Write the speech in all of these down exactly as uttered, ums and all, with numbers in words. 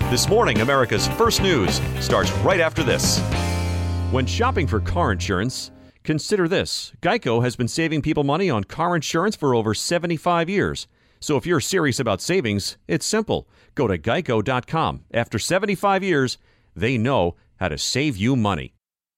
This morning, America's First News starts right after this. When shopping for car insurance, consider this. Geico has been saving people money on car insurance for over seventy-five years. So if you're serious about savings, it's simple. Go to geico dot com. After seventy-five years, they know how to save you money.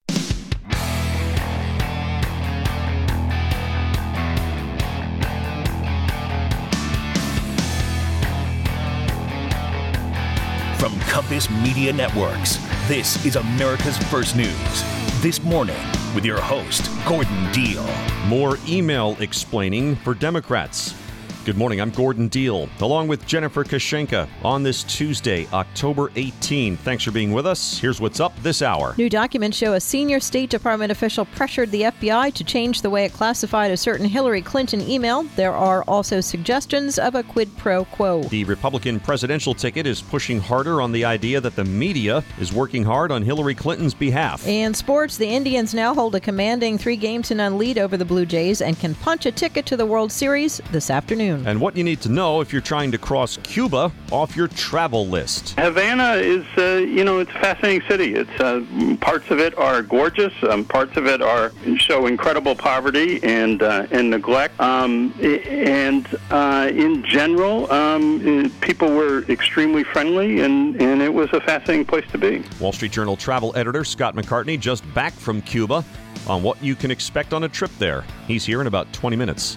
From Compass Media Networks, this is America's First News. This morning, with your host, Gordon Deal. More email explaining for Democrats. Good morning, I'm Gordon Deal, along with Jennifer Kashenka on this Tuesday, October eighteenth. Thanks for being with us. Here's what's up this hour. New documents show a senior State Department official pressured the F B I to change the way it classified a certain Hillary Clinton email. There are also suggestions of a quid pro quo. The Republican presidential ticket is pushing harder on the idea that the media is working hard on Hillary Clinton's behalf. In sports, the Indians now hold a commanding three games to none lead over the Blue Jays and can punch a ticket to the World Series this afternoon. And what you need to know if you're trying to cross Cuba off your travel list. Havana is, uh, you know, it's a fascinating city. It's uh, parts of it are gorgeous. Um, parts of it are show incredible poverty and uh, and neglect. Um, and uh, in general, um, people were extremely friendly, and, and it was a fascinating place to be. Wall Street Journal travel editor Scott McCartney just back from Cuba on what you can expect on a trip there. He's here in about twenty minutes.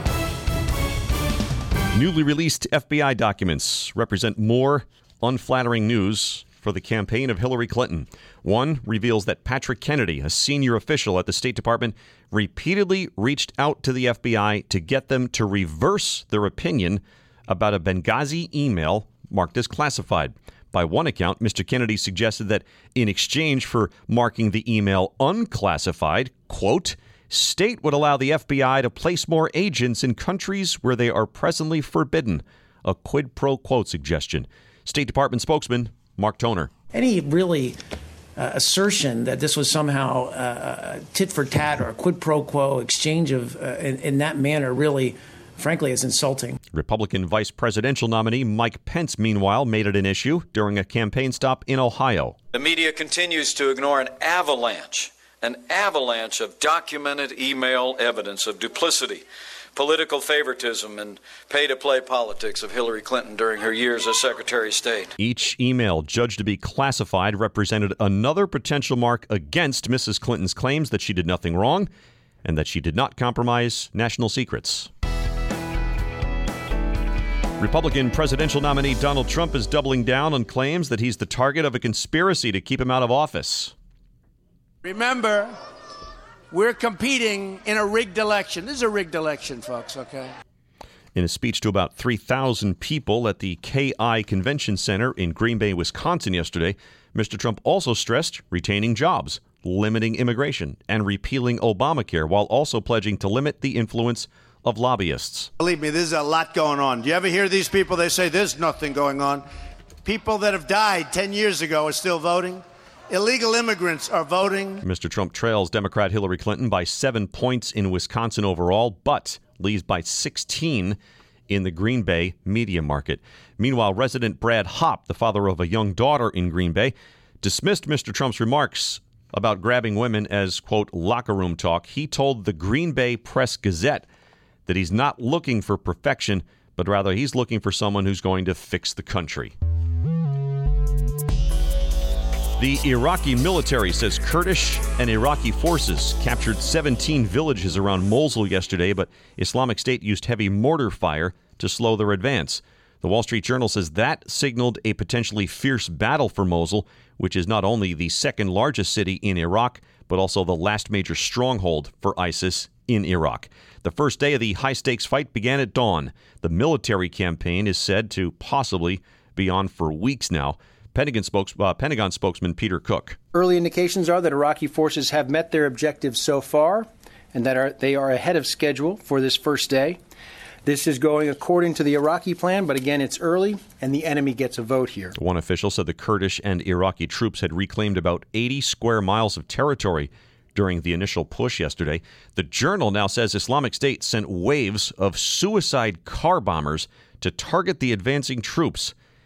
Newly released F B I documents represent more unflattering news for the campaign of Hillary Clinton. One reveals that Patrick Kennedy, a senior official at the State Department, repeatedly reached out to the F B I to get them to reverse their opinion about a Benghazi email marked as classified. By one account, Mister Kennedy suggested that in exchange for marking the email unclassified, quote, State would allow the F B I to place more agents in countries where they are presently forbidden. A quid pro quo suggestion. State Department spokesman Mark Toner. Any really uh, assertion that this was somehow uh, tit for tat or a quid pro quo exchange of uh, in, in that manner really, frankly, is insulting. Republican vice presidential nominee Mike Pence, meanwhile, made it an issue during a campaign stop in Ohio. The media continues to ignore an avalanche An avalanche of documented email evidence of duplicity, political favoritism, and pay-to-play politics of Hillary Clinton during her years as Secretary of State. Each email judged to be classified represented another potential mark against Missus Clinton's claims that she did nothing wrong and that she did not compromise national secrets. Republican presidential nominee Donald Trump is doubling down on claims that he's the target of a conspiracy to keep him out of office. Remember, we're competing in a rigged election. This is a rigged election, folks, okay? In a speech to about three thousand people at the K I Convention Center in Green Bay, Wisconsin yesterday, Mister Trump also stressed retaining jobs, limiting immigration, and repealing Obamacare, while also pledging to limit the influence of lobbyists. Believe me, there's a lot going on. Do you ever hear these people? They say there's nothing going on. People that have died ten years ago are still voting. Illegal immigrants are voting. Mister Trump trails Democrat Hillary Clinton by seven points in Wisconsin overall, but leads by sixteen in the Green Bay media market. Meanwhile, resident Brad Hopp, the father of a young daughter in Green Bay, dismissed Mister Trump's remarks about grabbing women as, quote, locker room talk. He told the Green Bay Press-Gazette that he's not looking for perfection, but rather he's looking for someone who's going to fix the country. The Iraqi military says Kurdish and Iraqi forces captured seventeen villages around Mosul yesterday, but Islamic State used heavy mortar fire to slow their advance. The Wall Street Journal says that signaled a potentially fierce battle for Mosul, which is not only the second largest city in Iraq, but also the last major stronghold for ISIS in Iraq. The first day of the high-stakes fight began at dawn. The military campaign is said to possibly be on for weeks now. Pentagon, spokes, uh, Pentagon spokesman Peter Cook. Early indications are that Iraqi forces have met their objectives so far and that are, they are ahead of schedule for this first day. This is going according to the Iraqi plan, but again, it's early and the enemy gets a vote here. One official said the Kurdish and Iraqi troops had reclaimed about eighty square miles of territory during the initial push yesterday. The Journal now says Islamic State sent waves of suicide car bombers to target the advancing troops.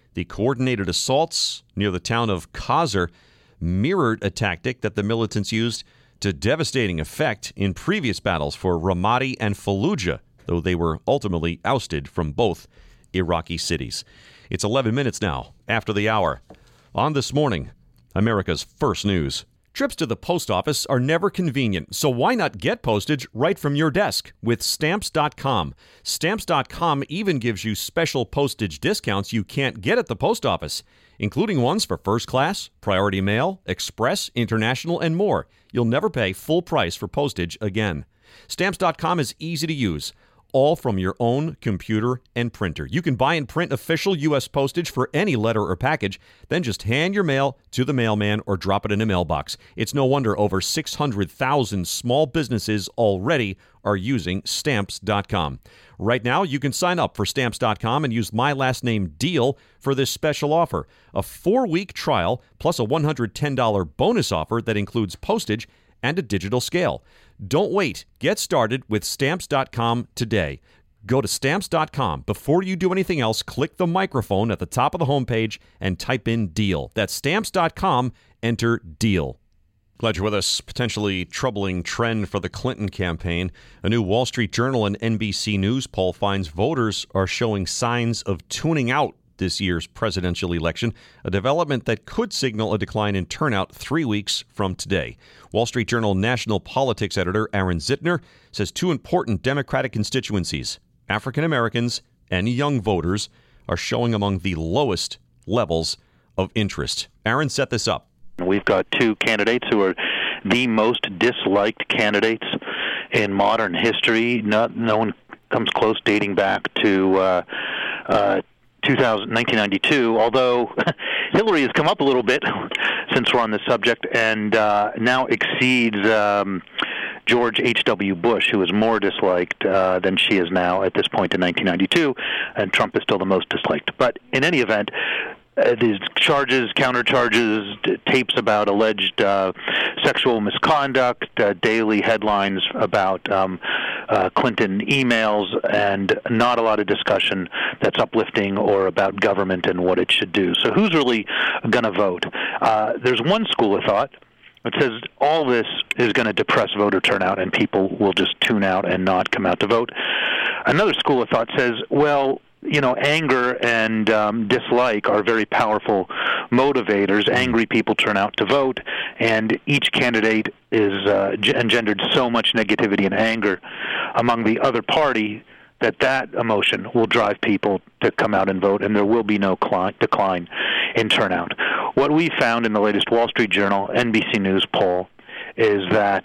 The coordinated assaults near the town of Qasr mirrored a tactic that the militants used to devastating effect in previous battles for Ramadi and Fallujah, though they were ultimately ousted from both Iraqi cities. It's eleven minutes now after the hour. On This Morning, America's First News. Trips to the post office are never convenient, so why not get postage right from your desk with Stamps dot com? Stamps dot com even gives you special postage discounts you can't get at the post office, including ones for first class, priority mail, express, international, and more. You'll never pay full price for postage again. Stamps dot com is easy to use, all from your own computer and printer. You can buy and print official U S postage for any letter or package, then just hand your mail to the mailman or drop it in a mailbox. It's no wonder over six hundred thousand small businesses already are using Stamps dot com. Right now, you can sign up for Stamps dot com and use my last name DEAL for this special offer. A four-week trial plus a one hundred ten dollars bonus offer that includes postage and a digital scale. Don't wait. Get started with Stamps dot com today. Go to Stamps dot com. Before you do anything else, click the microphone at the top of the homepage and type in DEAL. That's Stamps dot com. Enter DEAL. Glad you're with us. Potentially troubling trend for the Clinton campaign. A new Wall Street Journal and N B C News poll finds voters are showing signs of tuning out this year's presidential election, a development that could signal a decline in turnout three weeks from today. Wall Street Journal national politics editor Aaron Zitner says two important Democratic constituencies, African Americans and young voters, are showing among the lowest levels of interest. Aaron set this up. We've got two candidates who are the most disliked candidates in modern history. Not, no one comes close, dating back to uh, uh, nineteen ninety-two, although Hillary has come up a little bit since we're on this subject and uh, now exceeds um, George H W. Bush, who is more disliked uh, than she is now at this point in nineteen ninety-two, and Trump is still the most disliked. But in any event, Uh, these charges, countercharges, d- tapes about alleged uh, sexual misconduct, uh, daily headlines about um, uh, Clinton emails, and not a lot of discussion that's uplifting or about government and what it should do. So who's really going to vote? Uh, there's one school of thought that says all this is going to depress voter turnout and people will just tune out and not come out to vote. Another school of thought says, well, you know, anger and um, dislike are very powerful motivators. Angry people turn out to vote, and each candidate is uh, g- engendered so much negativity and anger among the other party that that emotion will drive people to come out and vote, and there will be no cli- decline in turnout. What we found in the latest Wall Street Journal, N B C News poll is that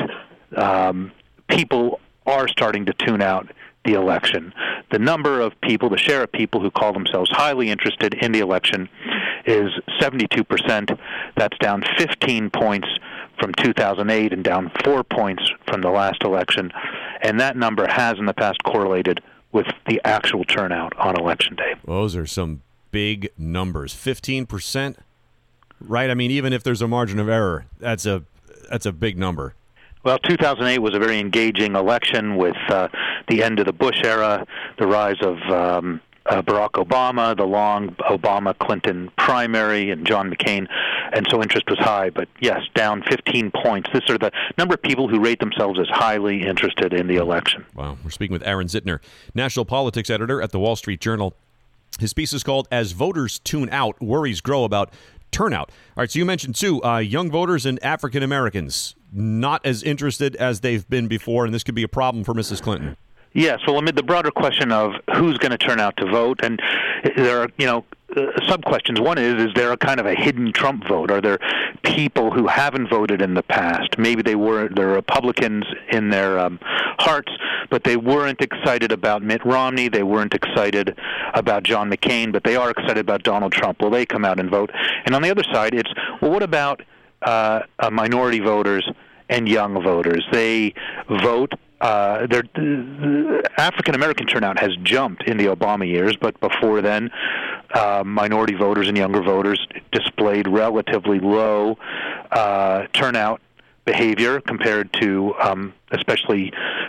um, people are starting to tune out the election. The number of people, the share of people who call themselves highly interested in the election is seventy-two percent. That's down fifteen points from two thousand eight and down four points from the last election. And that number has in the past correlated with the actual turnout on Election Day. Those are some big numbers. fifteen percent, right? I mean, even if there's a margin of error, that's a that's a big number. Well, two thousand eight was a very engaging election with uh, the end of the Bush era, the rise of um, uh, Barack Obama, the long Obama-Clinton primary, and John McCain, and so interest was high. But yes, down fifteen points. These are the number of people who rate themselves as highly interested in the election. Wow. We're speaking with Aaron Zitner, national politics editor at the Wall Street Journal. His piece is called As Voters Tune Out, Worries Grow About Turnout. All right, so you mentioned, too, uh, young voters and African Americans not as interested as they've been before, and this could be a problem for Missus Clinton. Yes, well, amid the broader question of who's going to turn out to vote, and there are, you know, uh, sub-questions. One is, is there a kind of a hidden Trump vote? Are there people who haven't voted in the past? Maybe they were, they're Republicans in their um, hearts, but they weren't excited about Mitt Romney. They weren't excited about John McCain, but they are excited about Donald Trump. Will they come out and vote? And on the other side, it's, well, what about uh, uh, minority voters and young voters? They vote. Uh, their uh, African-American turnout has jumped in the Obama years, but before then, uh, minority voters and younger voters displayed relatively low uh, turnout behavior compared to um, especially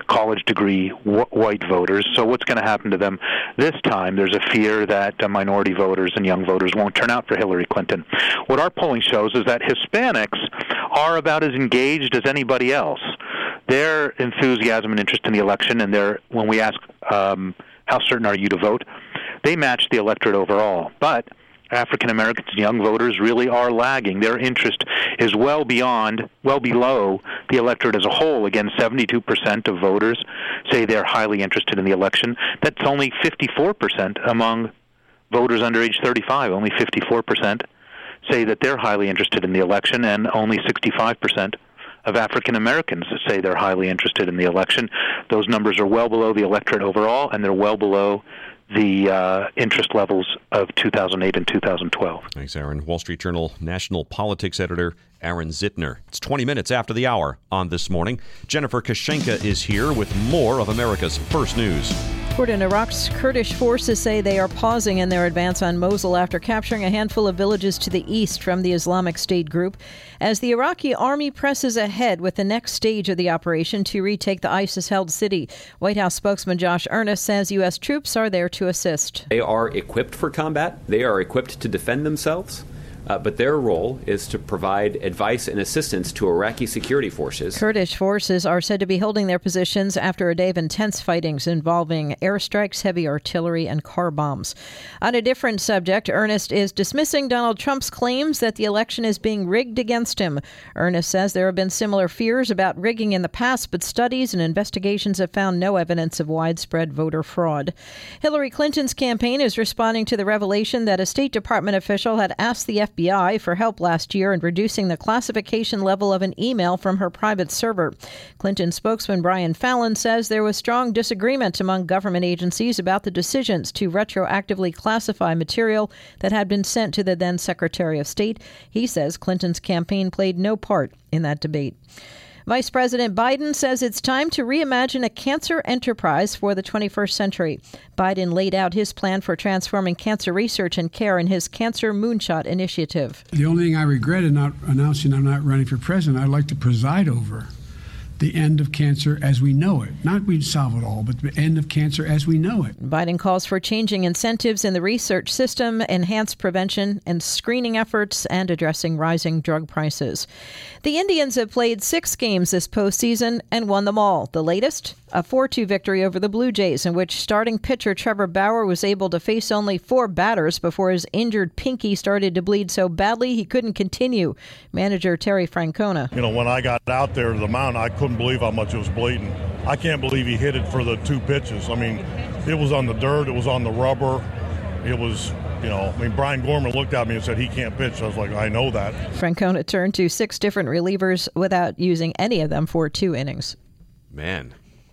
college degree wh- white voters. So what's going to happen to them this time? There's a fear that uh, minority voters and young voters won't turn out for Hillary Clinton. What our polling shows is that Hispanics are about as engaged as anybody else. Their enthusiasm and interest in the election, and their when we ask um, how certain are you to vote, they match the electorate overall. But African Americans and young voters really are lagging. Their interest is well beyond, well below the electorate as a whole. Again, seventy-two percent of voters say they're highly interested in the election. That's only fifty-four percent among voters under age thirty-five. Only fifty-four percent say that they're highly interested in the election, and only sixty-five percent of African Americans say they're highly interested in the election. Those numbers are well below the electorate overall, and they're well below the uh, interest levels of two thousand eight and two thousand twelve. Thanks, Aaron. Wall Street Journal national politics editor Aaron Zitner. It's twenty minutes after the hour on This Morning. Jennifer Kashenka is here with more of America's First News. According to Iraq's Kurdish forces say they are pausing in their advance on Mosul after capturing a handful of villages to the east from the Islamic State group, as the Iraqi army presses ahead with the next stage of the operation to retake the ISIS-held city. White House spokesman Josh Earnest says U S troops are there to assist. They are equipped for combat. They are equipped to defend themselves. Uh, but their role is to provide advice and assistance to Iraqi security forces. Kurdish forces are said to be holding their positions after a day of intense fightings involving airstrikes, heavy artillery, and car bombs. On a different subject, Earnest is dismissing Donald Trump's claims that the election is being rigged against him. Earnest says there have been similar fears about rigging in the past, but studies and investigations have found no evidence of widespread voter fraud. Hillary Clinton's campaign is responding to the revelation that a State Department official had asked the F B I for help last year in reducing the classification level of an email from her private server. Clinton spokesman Brian Fallon says there was strong disagreement among government agencies about the decisions to retroactively classify material that had been sent to the then Secretary of State. He says Clinton's campaign played no part in that debate. Vice President Biden says it's time to reimagine a cancer enterprise for the twenty-first century. Biden laid out his plan for transforming cancer research and care in his Cancer Moonshot initiative. The only thing I regret in not announcing I'm not running for president, I'd like to preside over the end of cancer as we know it. Not we solve it all, but the end of cancer as we know it. Biden calls for changing incentives in the research system, enhanced prevention and screening efforts, and addressing rising drug prices. The Indians have played six games this postseason and won them all. The latest, a four two victory over the Blue Jays, in which starting pitcher Trevor Bauer was able to face only four batters before his injured pinky started to bleed so badly he couldn't continue. Manager Terry Francona. You know, when I got out there to the mound, I couldn't believe how much it was bleeding. I can't believe he hit it for the two pitches. I mean, it was on the dirt, it was on the rubber, it was, you know, I mean, Brian Gorman looked at me and said he can't pitch. I was like, I know that. Francona turned to six different relievers without using any of them for two innings. Man,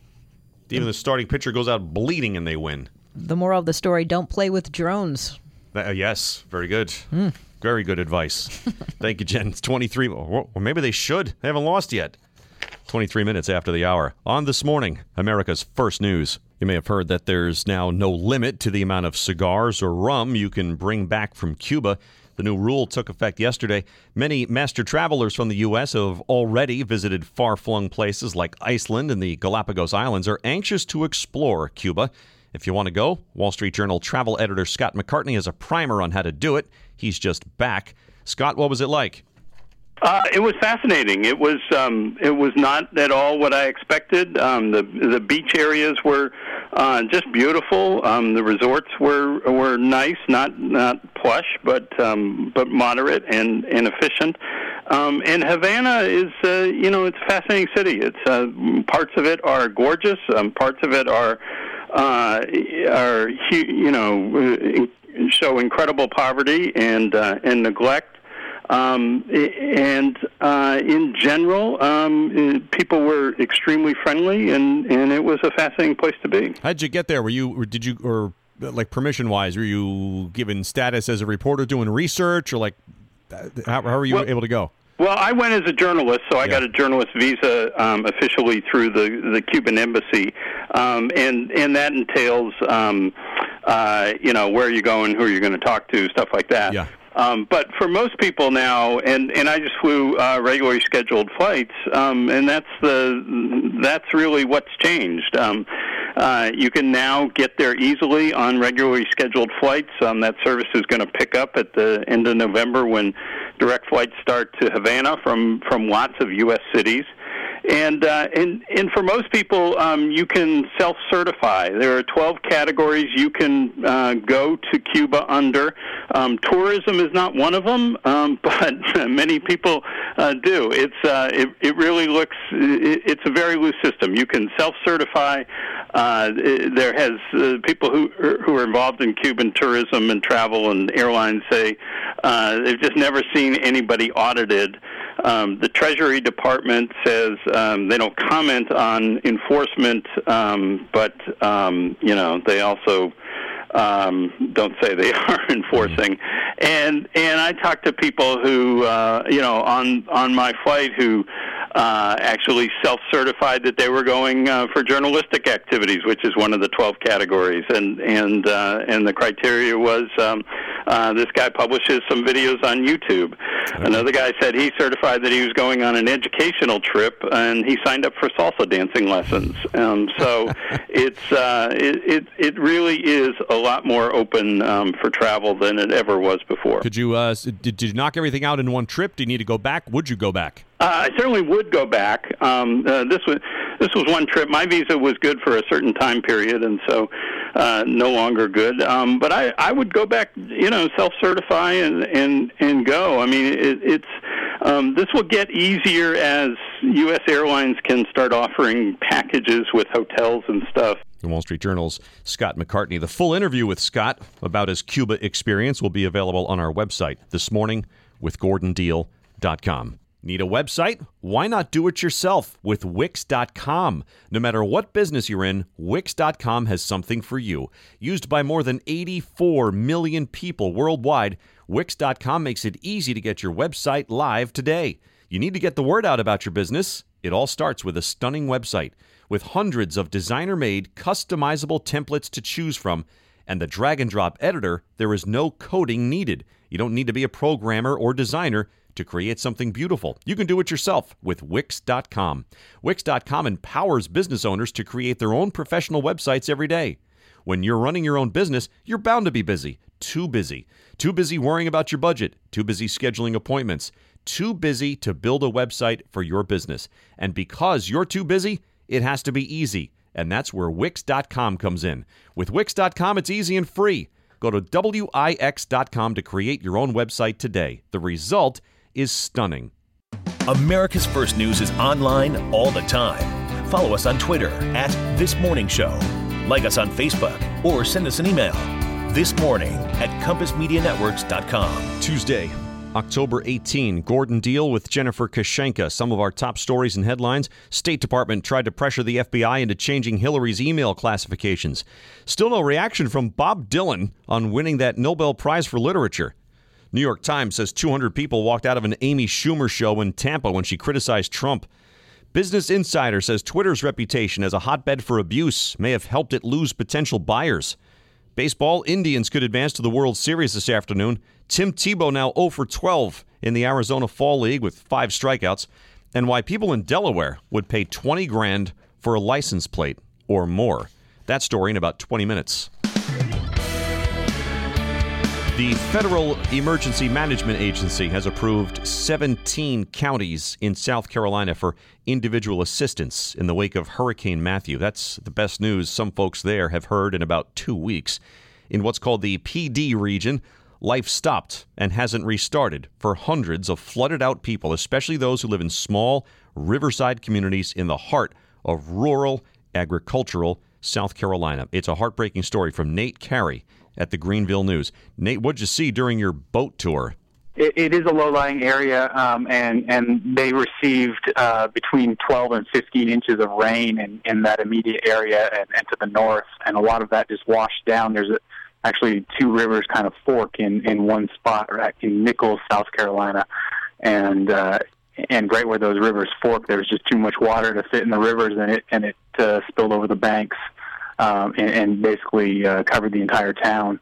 even the starting pitcher goes out bleeding and they win. The moral of the story, don't play with drones. Uh, yes, very good. Mm. Very good advice. Thank you, Jen. It's twenty-three. Or maybe they should. They haven't lost yet. twenty-three minutes after the hour. On This Morning, America's First News. You may have heard that there's now no limit to the amount of cigars or rum you can bring back from Cuba. The new rule took effect yesterday. Many master travelers from the U S have already visited far-flung places like Iceland and the Galapagos Islands, are anxious to explore Cuba. If you want to go, Wall Street Journal travel editor Scott McCartney has a primer on how to do it. He's just back. Scott, what was it like? Uh, it was fascinating. It was um, it was not at all what I expected. Um, the the beach areas were uh, just beautiful. Um, the resorts were were nice, not not plush, but um, but moderate and, and efficient. Um, and Havana is uh, you know it's a fascinating city. It's uh, parts of it are gorgeous. Um, parts of it are uh, are you know show incredible poverty and uh, and neglect. Um, and uh, in general, um, people were extremely friendly, and, and it was a fascinating place to be. How'd you get there? Were you, or did you, or like permission-wise, were you given status as a reporter doing research, or like, how, how were you well, able to go? Well, I went as a journalist, so I yeah. got a journalist visa um, officially through the, the Cuban embassy, um, and and that entails, um, uh, you know, where are you going, who are you going to talk to, stuff like that. Yeah. Um, but for most people now, and, and I just flew uh, regularly scheduled flights, um, and that's the that's really what's changed. Um, uh, you can now get there easily on regularly scheduled flights. Um, that service is going to pick up at the end of November when direct flights start to Havana from, from lots of U S cities. And, uh, and and for most people, um, you can self-certify. There are twelve categories you can uh, go to Cuba under. Um, tourism is not one of them, um, but many people uh, do. It's uh, it, it really looks. It, it's a very loose system. You can self-certify. Uh, there has uh, people who who are involved in Cuban tourism and travel and airlines say uh, they've just never seen anybody audited. Um, the Treasury Department says um, they don't comment on enforcement, um, but um, you know they also um, don't say they are enforcing. And and I talked to people who uh, you know on on my flight who uh, actually self-certified that they were going uh, for journalistic activities, which is one of the twelve categories, and and uh, and the criteria was. Um, Uh, this guy publishes some videos on YouTube. Another guy said he certified that he was going on an educational trip, and he signed up for salsa dancing lessons. Um, so it's uh, it, it it really is a lot more open um, for travel than it ever was before. Could you uh, did, did you knock everything out in one trip? Do you need to go back? Would you go back? Uh, I certainly would go back. Um, uh, this was this was one trip. My visa was good for a certain time period, and so uh, no longer good. Um, but I, I would go back, you know, self-certify and and, and go. I mean, it, it's um, this will get easier as U S airlines can start offering packages with hotels and stuff. The Wall Street Journal's Scott McCartney. The full interview with Scott about his Cuba experience will be available on our website this morning with Gordon Deal dot com. Need a website? Why not do it yourself with Wix dot com? No matter what business you're in, Wix dot com has something for you. Used by more than eighty-four million people worldwide, Wix dot com makes it easy to get your website live today. You need to get the word out about your business? It all starts with a stunning website. With hundreds of designer-made, customizable templates to choose from, and the drag-and-drop editor, there is no coding needed. You don't need to be a programmer or designer to create something beautiful. You can do it yourself with Wix dot com. Wix dot com empowers business owners to create their own professional websites every day. When you're running your own business, you're bound to be busy. Too busy. Too busy worrying about your budget. Too busy scheduling appointments. Too busy to build a website for your business. And because you're too busy, it has to be easy. And that's where Wix dot com comes in. With Wix dot com, it's easy and free. Go to Wix dot com to create your own website today. The result is stunning. America's First News is online all the time. Follow us on Twitter at This Morning Show. Like us on Facebook or send us an email. This Morning at compass media networks dot com. Tuesday, October eighteenth, Gordon Deal with Jennifer Kashenka. Some of our top stories and headlines. State Department tried to pressure the F B I into changing Hillary's email classifications. Still no reaction from Bob Dylan on winning that Nobel Prize for Literature. New York Times says two hundred people walked out of an Amy Schumer show in Tampa when she criticized Trump. Business Insider says Twitter's reputation as a hotbed for abuse may have helped it lose potential buyers. Baseball, Indians could advance to the World Series this afternoon. Tim Tebow now oh for twelve in the Arizona Fall League with five strikeouts. And why people in Delaware would pay twenty grand for a license plate or more. That story in about twenty minutes. The Federal Emergency Management Agency has approved seventeen counties in South Carolina for individual assistance in the wake of Hurricane Matthew. That's the best news some folks there have heard in about two weeks. In what's called the P D region, life stopped and hasn't restarted for hundreds of flooded-out people, especially those who live in small riverside communities in the heart of rural, agricultural South Carolina. It's a heartbreaking story from Nate Carey at the Greenville News. Nate, what'd you see during your boat tour? It, it is a low-lying area, um, and, and they received uh, between twelve and fifteen inches of rain in, in that immediate area and, and to the north, and a lot of that just washed down. There's a, actually two rivers kind of fork in, in one spot in Nichols, South Carolina, and uh, and right where those rivers fork, there was just too much water to fit in the rivers, and it, and it uh, spilled over the banks. Um, and, and basically uh, covered the entire town.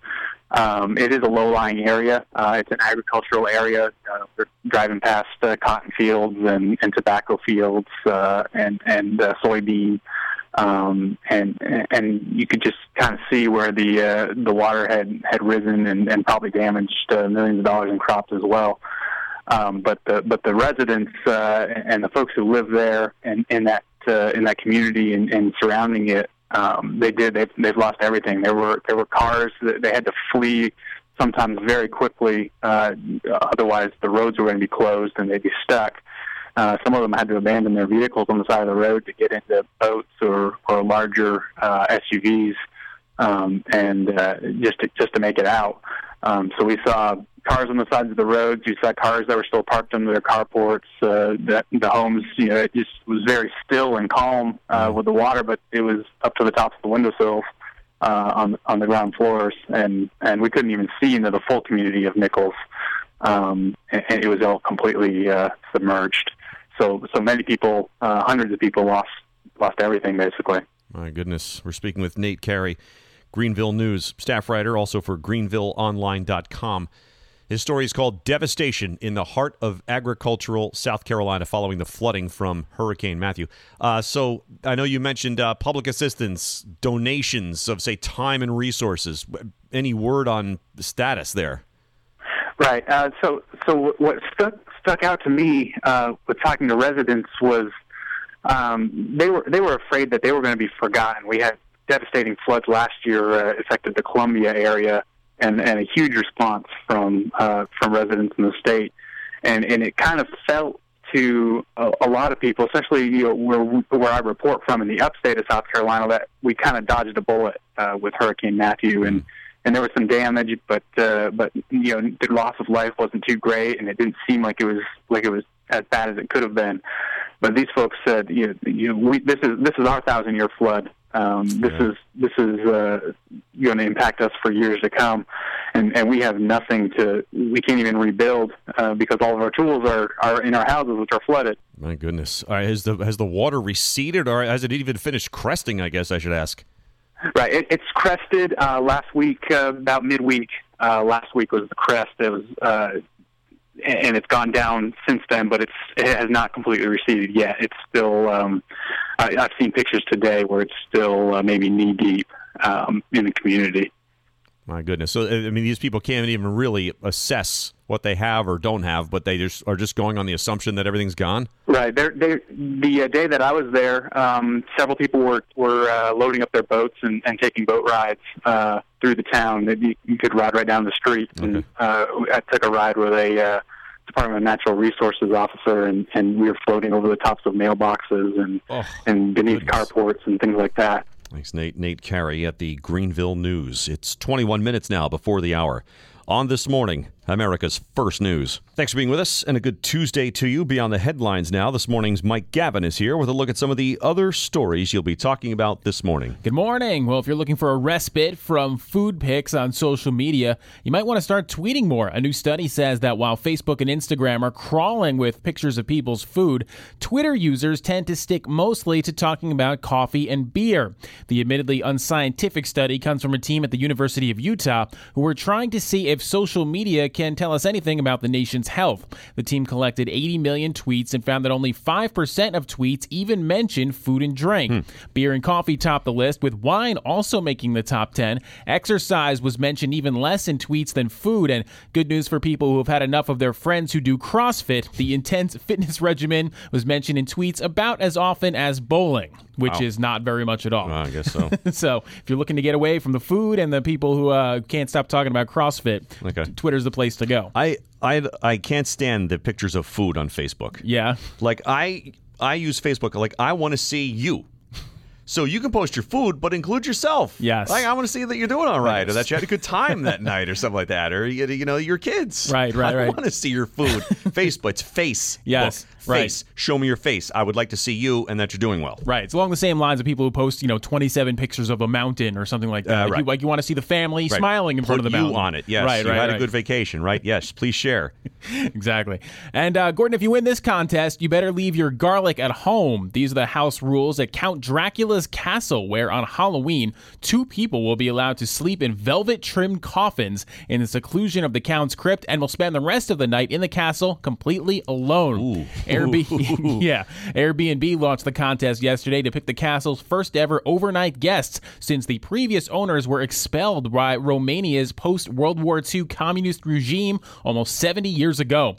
Um, it is a low-lying area. Uh, it's an agricultural area. Uh, we're driving past uh, cotton fields and, and tobacco fields uh, and and uh, soybean, um, and and you could just kind of see where the uh, the water had, had risen and, and probably damaged uh, millions of dollars in crops as well. Um, but the but the residents uh, and the folks who live there and in that uh, in that community and, and surrounding it. Um, they did. They've, they've lost everything. There were there were cars that they had to flee, sometimes very quickly. Uh, otherwise, the roads were going to be closed and they'd be stuck. Uh, some of them had to abandon their vehicles on the side of the road to get into boats or or larger uh, S U Vs, um, and uh, just to, just to make it out. Um, so we saw cars on the sides of the roads. You saw cars that were still parked under their carports. Uh, the, the homes, you know, it just was very still and calm uh, with the water, but it was up to the tops of the windowsills uh, on on the ground floors, and and we couldn't even see into the full community of Nichols. Um, and, and it was all completely uh, submerged. So so many people, uh, hundreds of people, lost lost everything basically. My goodness, we're speaking with Nate Carey, Greenville News staff writer, also for greenville online dot com. His story is called Devastation in the Heart of Agricultural South Carolina Following the Flooding from Hurricane Matthew. Uh, so I know you mentioned uh, public assistance, donations of, say, time and resources. Any word on the status there? Right. Uh, so so what stuck, stuck out to me uh, with talking to residents was um, they were they were afraid that they were going to be forgotten. We had devastating floods last year uh, affected the Columbia area. And, and a huge response from uh, from residents in the state, and and it kind of felt to a, a lot of people, especially you know where where I report from in the upstate of South Carolina, that we kind of dodged a bullet uh, with Hurricane Matthew, and, and there was some damage, but uh, but you know the loss of life wasn't too great, and it didn't seem like it was like it was as bad as it could have been. But these folks said, you know, you know we, this is this is our thousand year flood. Um, this yeah. is this is uh, going to impact us for years to come, and, and we have nothing to. We can't even rebuild uh, because all of our tools are, are in our houses, which are flooded. My goodness, all right, has the has the water receded, or has it even finished cresting? I guess I should ask. Right, it, it's crested uh, last week, uh, about midweek. Uh, last week was the crest. It was. Uh, And it's gone down since then, but it's it has not completely receded yet. It's still. Um, I, I've seen pictures today where it's still uh, maybe knee deep um, in the community. My goodness! So I mean, these people can't even really assess what they have or don't have, but they just are just going on the assumption that everything's gone. Right. They're, they're, the uh, day that I was there, um, several people were were uh, loading up their boats and, and taking boat rides uh, through the town. You, you could ride right down the street. Okay. And uh, I took a ride with a uh, Department of Natural Resources officer, and, and we were floating over the tops of mailboxes and oh, and beneath goodness. carports and things like that. Thanks, Nate. Nate Carey at the Greenville News. It's twenty-one minutes now before the hour. On This Morning, America's First News. Thanks for being with us, and a good Tuesday to you. Beyond the headlines now, this morning's Mike Gavin is here with a look at some of the other stories you'll be talking about this morning. Good morning. Well, if you're looking for a respite from food pics on social media, you might want to start tweeting more. A new study says that while Facebook and Instagram are crawling with pictures of people's food, Twitter users tend to stick mostly to talking about coffee and beer. The admittedly unscientific study comes from a team at the University of Utah who were trying to see if social media can tell us anything about the nation's health. The team collected eighty million tweets and found that only five percent of tweets even mention food and drink. Hmm. Beer and coffee topped the list, with wine also making the top ten. Exercise was mentioned even less in tweets than food, and good news for people who have had enough of their friends who do CrossFit. The intense fitness regimen was mentioned in tweets about as often as bowling, which wow. is not very much at all. Well, I guess so. So if you're looking to get away from the food and the people who uh, can't stop talking about CrossFit, okay. Twitter's the place to go. I, I I can't stand the pictures of food on Facebook. Yeah. Like, I I use Facebook, like, I want to see you. So you can post your food, but include yourself. Yes. Like, I want to see that you're doing all right, or that you had a good time that night, or something like that, or you, you know, your kids. Right, right, I right. want to see your food. Facebook, it's face. Yes. Right. Face. Show me your face. I would like to see you and that you're doing well. Right. It's along the same lines of people who post, you know, twenty-seven pictures of a mountain or something like that. Uh, like, right. you, like you want to see the family Right. smiling in Put front of the you mountain. on it. Yes. Right, you right, had right. a good vacation, right? Yes. Please share. Exactly. And uh, Gordon, if you win this contest, you better leave your garlic at home. These are the house rules at Count Dracula's castle, where on Halloween, two people will be allowed to sleep in velvet-trimmed coffins in the seclusion of the Count's crypt and will spend the rest of the night in the castle completely alone. Ooh. Airbnb, yeah, Airbnb launched the contest yesterday to pick the castle's first ever overnight guests since the previous owners were expelled by Romania's post-World War Two communist regime almost seventy years ago.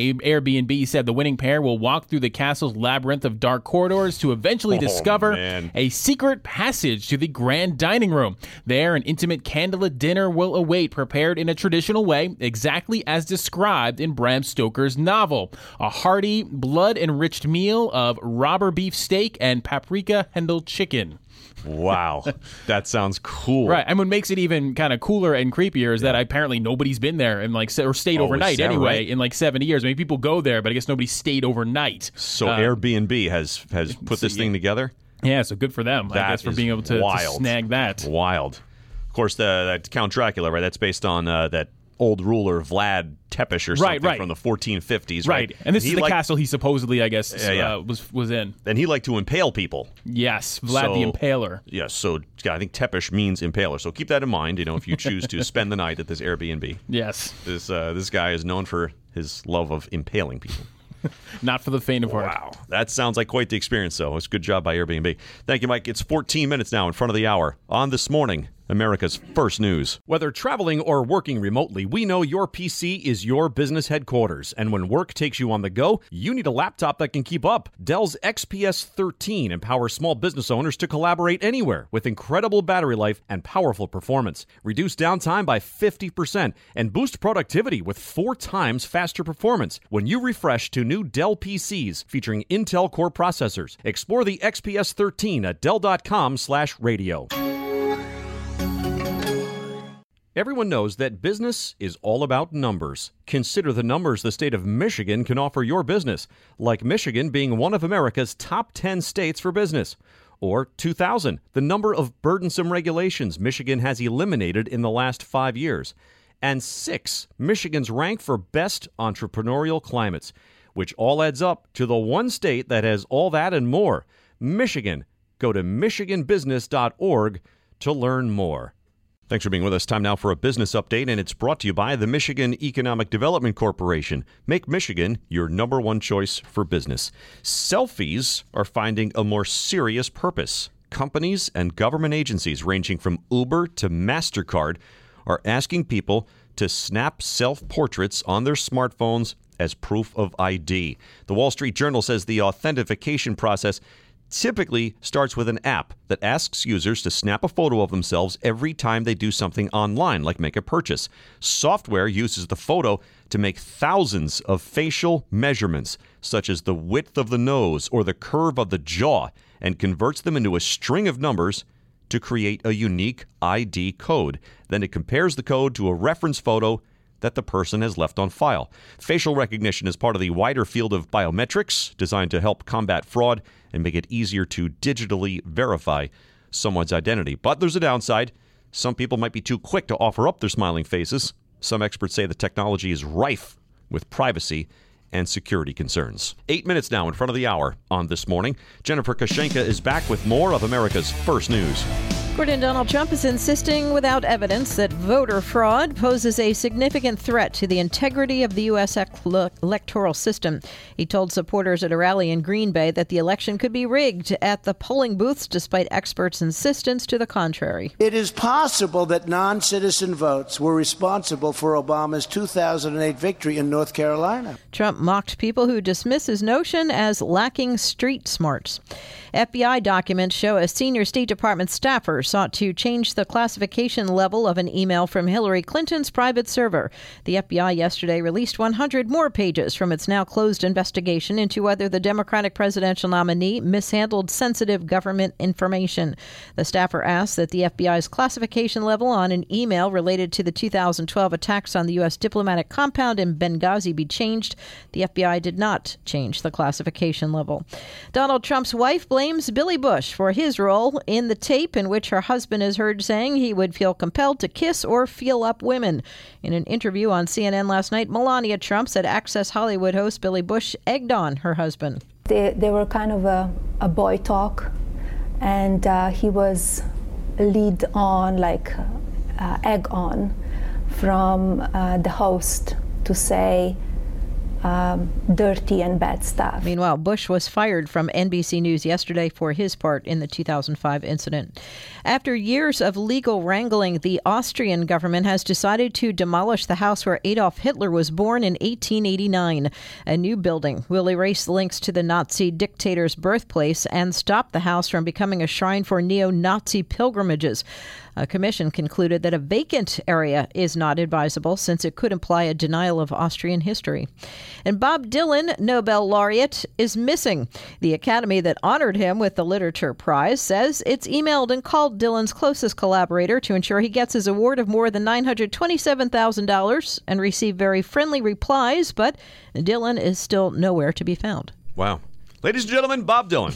Airbnb said the winning pair will walk through the castle's labyrinth of dark corridors to eventually Oh, discover man. a secret passage to the grand dining room. There, an intimate candlelit dinner will await, prepared in a traditional way, exactly as described in Bram Stoker's novel. A hearty, blood-enriched meal of robber beef steak and paprika hendel chicken. Wow. That sounds cool. Right, and what makes it even kind of cooler and creepier is that apparently nobody's been there and like or stayed Oh, overnight is that anyway right? in like seventy years. I mean, people go there, but I guess nobody stayed overnight. So Uh, Airbnb has has put this thing together? Yeah, so good for them, I That guess, for is being able to, to wild. snag that. Wild. Of course, the, that Count Dracula, right? That's based on uh, that old ruler Vlad Tepes or Right, something right. from the fourteen fifties, Right, right? and this he is the liked- castle he supposedly, I guess, Yeah, yeah. Uh, was was in. And he liked to impale people. Yes, Vlad the So- Impaler. Yes, so yeah, I think Tepish means impaler. So keep that in mind, you know, if you choose to spend the night at this Airbnb. Yes. This uh, this guy is known for his love of impaling people. Not for the faint of heart. Wow. That sounds like quite the experience, though. It's a good job by Airbnb. Thank you, Mike. It's fourteen minutes now in front of the hour on This Morning, America's First News. Whether traveling or working remotely, we know your P C is your business headquarters. And when work takes you on the go, you need a laptop that can keep up. Dell's X P S thirteen empowers small business owners to collaborate anywhere with incredible battery life and powerful performance. Reduce downtime by fifty percent and boost productivity with four times faster performance when you refresh to new Dell P Cs featuring Intel Core processors. Explore the X P S thirteen at Dell.com slash radio. Everyone knows that business is all about numbers. Consider the numbers the state of Michigan can offer your business, like Michigan being one of America's top ten states for business. Or two thousand, the number of burdensome regulations Michigan has eliminated in the last five years. And six, Michigan's rank for best entrepreneurial climates, which all adds up to the one state that has all that and more. Michigan. Go to michigan business dot org to learn more. Thanks for being with us. Time now for a business update, and it's brought to you by the Michigan Economic Development Corporation. Make Michigan your number one choice for business. Selfies are finding a more serious purpose. Companies and government agencies ranging from Uber to MasterCard are asking people to snap self-portraits on their smartphones as proof of I D. The Wall Street Journal says the authentication process typically starts with an app that asks users to snap a photo of themselves every time they do something online, like make a purchase. Software uses the photo to make thousands of facial measurements, such as the width of the nose or the curve of the jaw, and converts them into a string of numbers to create a unique I D code. Then it compares the code to a reference photo that the person has left on file. Facial recognition is part of the wider field of biometrics designed to help combat fraud and make it easier to digitally verify someone's identity. But there's a downside. Some people might be too quick to offer up their smiling faces. Some experts say the technology is rife with privacy and security concerns. Eight minutes now in front of the hour on This Morning. Jennifer Kashenka is back with more of America's First News. Gordon, Donald Trump is insisting without evidence that voter fraud poses a significant threat to the integrity of the U S electoral system. He told supporters at a rally in Green Bay that the election could be rigged at the polling booths despite experts' insistence to the contrary. It is possible that non-citizen votes were responsible for Obama's two thousand eight victory in North Carolina. Trump mocked people who dismiss his notion as lacking street smarts. F B I documents show a senior State Department staffer sought to change the classification level of an email from Hillary Clinton's private server. The F B I yesterday released one hundred more pages from its now closed investigation into whether the Democratic presidential nominee mishandled sensitive government information. The staffer asked that the F B I's classification level on an email related to the two thousand twelve attacks on the U S diplomatic compound in Benghazi be changed. The F B I did not change the classification level. Donald Trump's wife blames Billy Bush for his role in the tape in which her husband is heard saying he would feel compelled to kiss or feel up women. In an interview on C N N last night, Melania Trump said Access Hollywood host Billy Bush egged on her husband. They, they were kind of a, a boy talk, and uh, he was lead on, like uh, egg on, from uh, the host to say Um, dirty and bad stuff. Meanwhile, Bush was fired from N B C News yesterday for his part in the two thousand five incident. After years of legal wrangling, the Austrian government has decided to demolish the house where Adolf Hitler was born in eighteen eighty-nine. A new building will erase links to the Nazi dictator's birthplace and stop the house from becoming a shrine for neo-Nazi pilgrimages. A commission concluded that a vacant area is not advisable since it could imply a denial of Austrian history. And Bob Dylan, Nobel laureate, is missing. The Academy that honored him with the Literature Prize says it's emailed and called Dylan's closest collaborator to ensure he gets his award of more than nine hundred twenty-seven thousand dollars and received very friendly replies, but Dylan is still nowhere to be found. Wow. Ladies and gentlemen, Bob Dylan.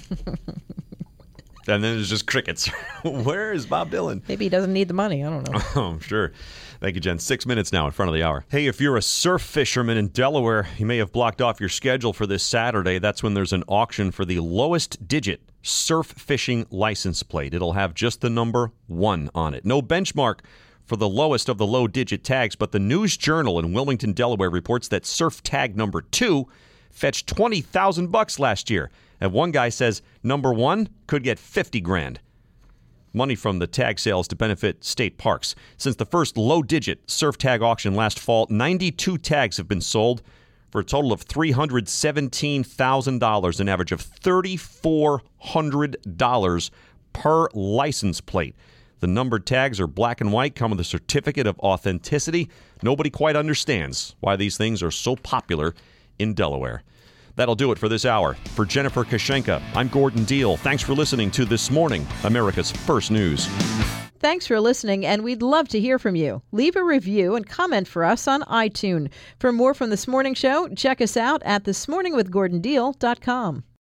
And then there's just crickets. Where is Bob Dylan? Maybe he doesn't need the money. I don't know. Oh, sure. Thank you, Jen. Six minutes now in front of the hour. Hey, if you're a surf fisherman in Delaware, you may have blocked off your schedule for this Saturday. That's when there's an auction for the lowest digit surf fishing license plate. It'll have just the number one on it. No benchmark for the lowest of the low digit tags, but the News Journal in Wilmington, Delaware reports that surf tag number two fetched twenty thousand bucks last year. And one guy says number one could get fifty grand. Money from the tag sales to benefit state parks. Since the first low-digit surf tag auction last fall, ninety-two tags have been sold for a total of three hundred seventeen thousand dollars, an average of three thousand four hundred dollars per license plate. The numbered tags are black and white, come with a certificate of authenticity. Nobody quite understands why these things are so popular in Delaware. That'll do it for this hour. For Jennifer Kashenka, I'm Gordon Deal. Thanks for listening to This Morning, America's First News. Thanks for listening, and we'd love to hear from you. Leave a review and comment for us on iTunes. For more from This Morning Show, check us out at this morning with gordon deal dot com.